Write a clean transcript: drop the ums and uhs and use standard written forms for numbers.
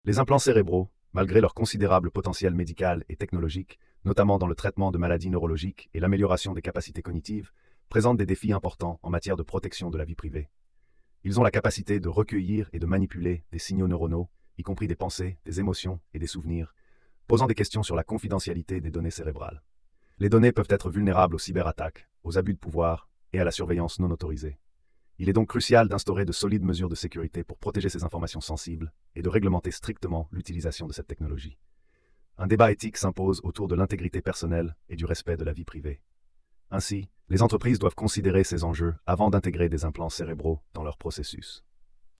Les implants cérébraux, malgré leur considérable potentiel médical et technologique, notamment dans le traitement de maladies neurologiques et l'amélioration des capacités cognitives, présentent des défis importants en matière de protection de la vie privée. Ils ont la capacité de recueillir et de manipuler des signaux neuronaux, y compris des pensées, des émotions et des souvenirs, posant des questions sur la confidentialité des données cérébrales. Les données peuvent être vulnérables aux cyberattaques, aux abus de pouvoir et à la surveillance non autorisée. Il est donc crucial d'instaurer de solides mesures de sécurité pour protéger ces informations sensibles et de réglementer strictement l'utilisation de cette technologie. Un débat éthique s'impose autour de l'intégrité personnelle et du respect de la vie privée. Ainsi, les entreprises doivent considérer ces enjeux avant d'intégrer des implants cérébraux dans leur processus.